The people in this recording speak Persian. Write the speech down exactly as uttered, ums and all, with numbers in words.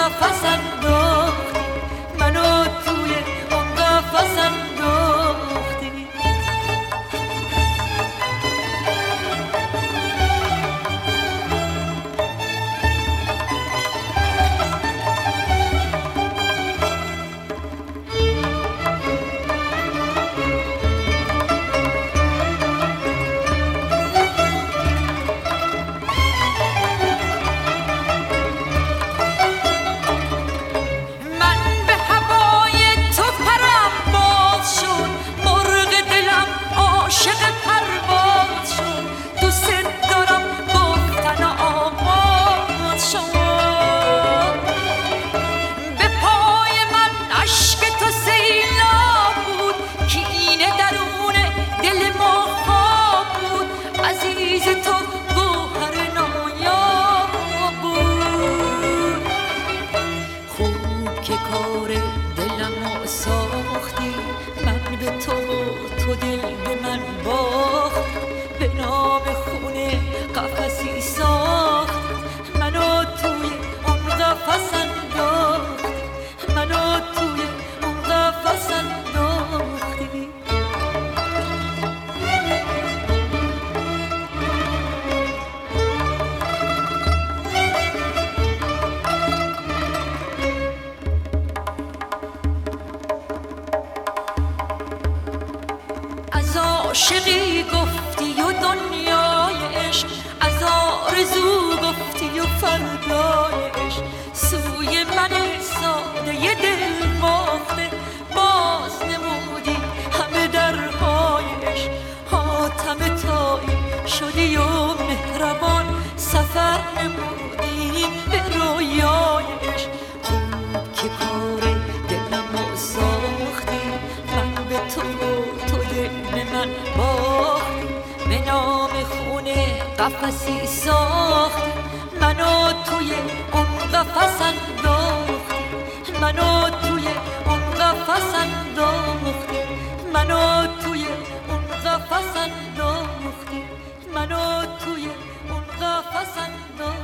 قفس انداختی، منو توی اون قفس انداختی. عاشقی گفتی و دنیای عشق، از آرزو گفتی و فردای عشق، سوی من ساده ی دل باخته باز نمودی همه درهای عشق. حاتم تایی شدی و مهربان سفر نمودی به رویای عشق. خوب که کار دلمو ساختی، من به تو تو دل من باختی، به نام خونه قفسی ساختی، منو توی اون قفس انداختی، منو توی اون قفس انداختی، منو توی اون قفس انداختی، منو توی اون قفس انداختی.